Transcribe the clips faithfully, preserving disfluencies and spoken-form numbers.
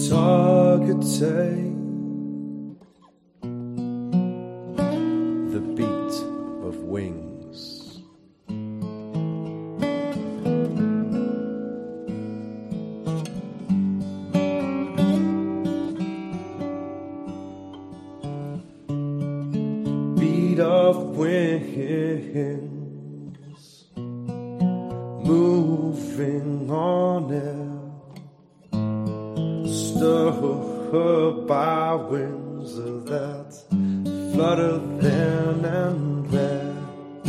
target take the beat of wings. Beat of wings, moving on air, stirred by winds that flutter then and there,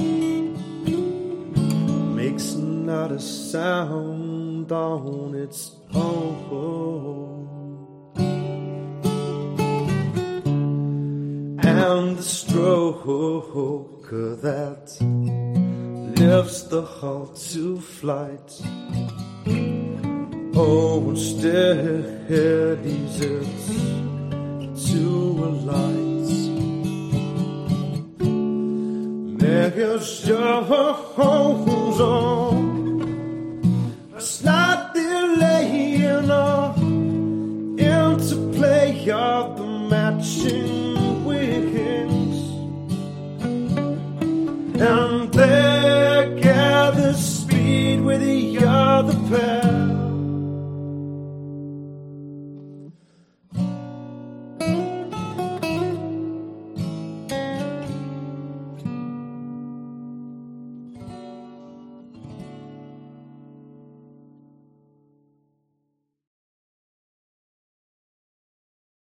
makes not a sound on its own. And the stroke that lifts the hull to flight, oh, instead eases it to a light. Measures on a slight delay in our interplay of the matching wings, and they gather speed with the other pair.